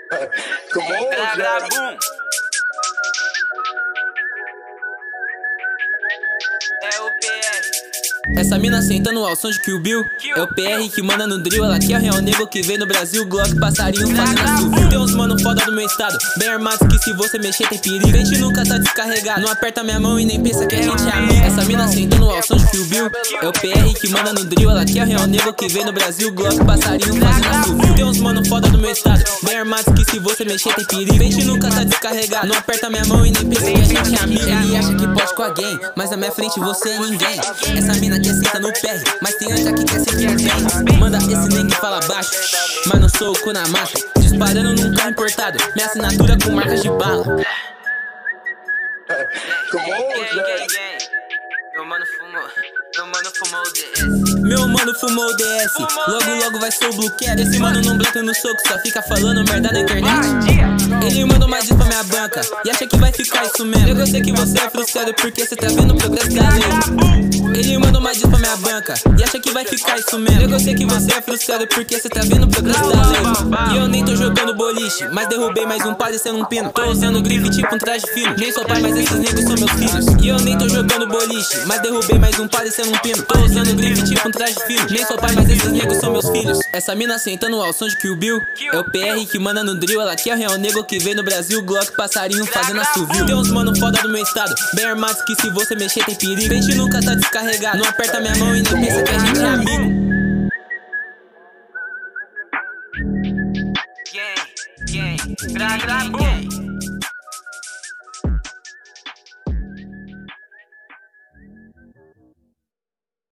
Boom. É o PR. Essa mina sentando ao som de Kill Bill. É o PR que manda no drill. Ela que é o real nego que vem no Brasil. Glock, passarinho fazendo assovio. Tem uns mano foda do meu estado, bem armados que se você mexer tem perigo. A gente nunca tá descarregado, não aperta minha mão e nem pensa que a gente é amigo. Essa mina sentando ao som de Kill Bill. É o PR que manda no drill. Ela que é o real nego que vem no Brasil. Glock, passarinho fazendo assovio. Tem uns mano foda do meu estado, bem armados que se você mexer tem perigo. A gente nunca tá descarregado, não aperta minha mão e nem pensa que a gente é amigo. Ele acha que pode com alguém, mas na minha frente você é ninguém. Essa mina quer sentar no pé, mas tem anja que quer sentir bem. Manda esse nem que fala baixo, mas não sou o cu na massa. Disparando num carro importado, minha assinatura com marcas de bala. Meu mano fumou o DS. Meu mano fumou o DS, logo vai ser o Blue Cat. Esse mano não blanta no soco, só fica falando merda na internet. Ele mandou mais disso pra minha banca e acha que vai ficar isso mesmo. Eu sei que você é frustrado porque cê tá vendo o progresso da lei. Ele mandou mais disso pra minha banca e acha que vai ficar isso mesmo. Eu sei que você é frustrado porque cê tá vendo o progresso da lei. E eu nem tô jogando boliche, mas derrubei mais um parecendo um pino. Tô usando grife tipo um traje fino. Nem sou pai, mas esses negros são meus filhos. E eu nem tô jogando boliche, mas derrubei mais um parecendo um pino. Tô usando grife tipo um traje fino. Nem sou pai, mas esses negros são meus filhos. Essa mina sentando ao som de Kill Bill. É o PR que manda no drill. Ela que é o real nego que vem no Brasil. Glock, passarinho fazendo assovio. Tem uns mano foda do meu estado, bem armados que se você mexer tem perigo. A gente nunca tá descarregado, não aperta minha mão e nem pensa que a gente é amigo. Gang, gang, boom.